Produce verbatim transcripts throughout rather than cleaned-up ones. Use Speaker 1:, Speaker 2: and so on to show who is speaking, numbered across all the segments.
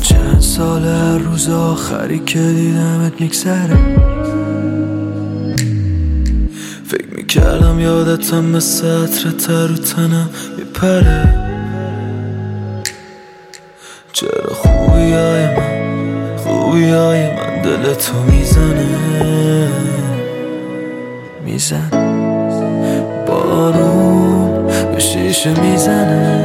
Speaker 1: چند سال هر روز آخری که دیدمت میگذره، فکر میکردم یادتم مثل عطر تر رو تنم میپره. چرا خوبی های من خوبی های من دلتو میزنه میزن بارون به شیشه میزنه.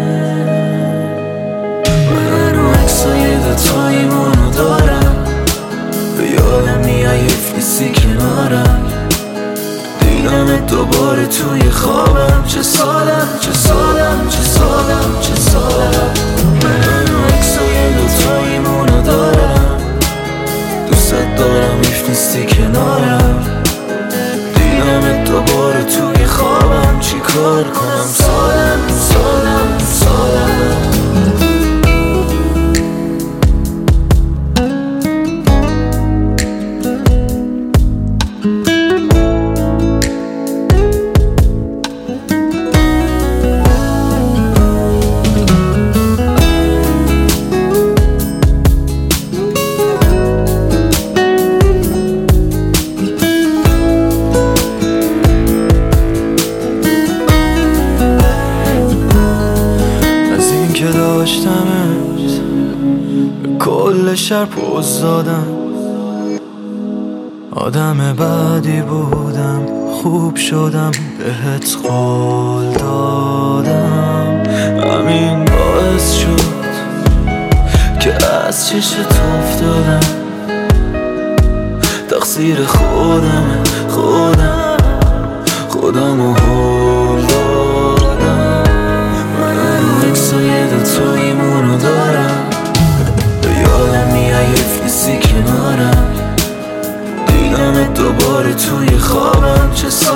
Speaker 1: من و عکسای دوتاییمونو دارم، به یادم میای حیف نیستی کنارم، دیدمت دوباره توی خوابم. چه سالم چه سالم چه سالم چه سالم. من و عکسای دوتاییمونو دارم، دوستت دارم حیف نیستی کنارم، دیدمت دوباره توی خوابم. چی کار کنم سالم سالم سالم. داشتمت به کل شهر پوز دادم، آدم بعدی بودم خوب شدم بهت قول دادم. همین باعث شد که از چشت افتادم، تقصیر خودم خودم خودم و هول دادم. من عکسای دوتاییمونو دارم، به یادم میای حیف نیستی کنارم، دیدمت دوباره توی خوابم. چه